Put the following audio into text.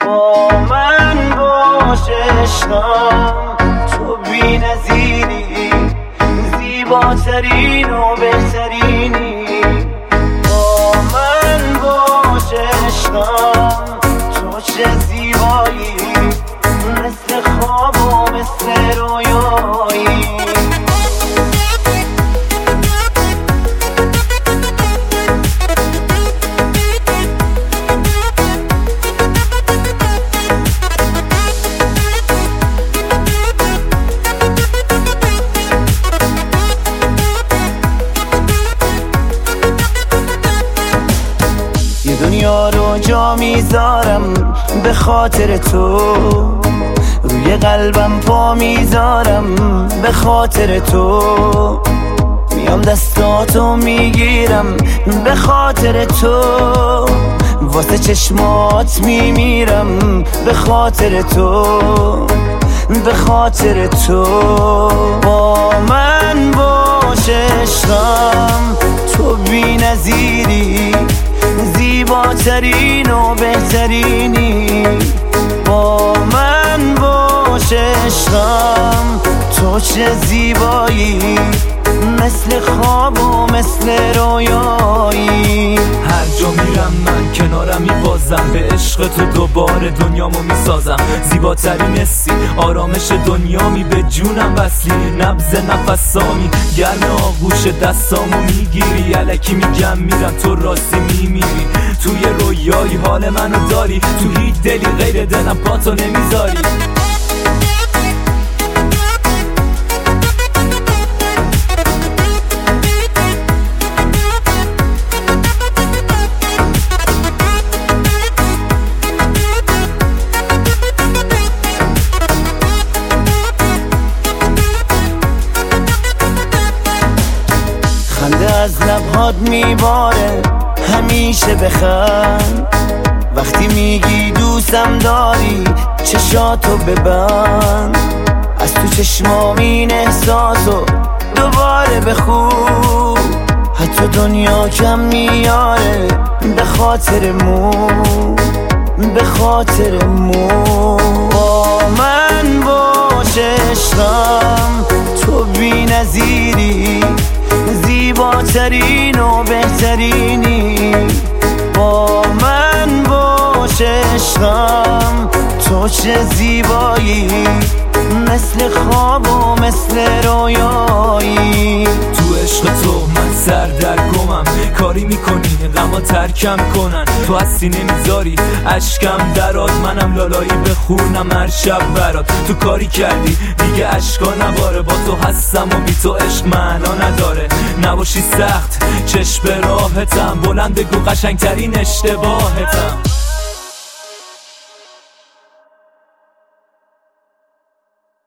با من باش عشقم، تو بی نظیری، زیباترین و بهترینی. با من باش عشقم، تو چه زیبایی، مثل خواب و مثل رویایی. دنیا رو جا میذارم به خاطر تو، روی قلبم پا میذارم به خاطر تو، میام دستاتو میگیرم به خاطر تو، واسه چشمات میمیرم به خاطر تو، به خاطر تو. با من باش عشقم، تو بی نظیری، زیباترین و بهترینی. با من باش عشقم، تو چه زیبایی، مثل خواب و مثل رویایی. هر جا میرم من کنارم میبازم، به عشق تو دوباره دنیامو میسازم. زیباترین حسی، آرامش دنیامی، به جونم وصلی، نبض نفسامی، گرم آغوش دستامو میگیری. الکی میگم میرم، تو راستی میمیری. توی رویایی حال منو داری، تو هیچ دلی غیر دلم پاتو نمیذاری. خنده از لبهات میباره، همیشه بخند. وقتی میگی دوستم داری، چشاتو ببند. از تو چشمام این احساسو دوباره بخون. حتی دنیا کم میاره به خاطر مو، به خاطر مو. با من باش عشقم، تو بی نظیری، زیباترین و بهترینی. با من باش عشقم، تو چه زیبایی، مثل خواب و مثل رویایی. تو عشق تو من سردرگمم، کاری میکنی غما ترکم کنن. تو هستی نمیذاری اشکم دراد، منم لالایی بخونم هر شب برات. تو کاری کردی دیگه اشکا نباره، با تو هستم و بی تو عشق معنا نداره. نباشی سخت چشم به راهتم، بلند بگو قشنگترین اشتباهتم.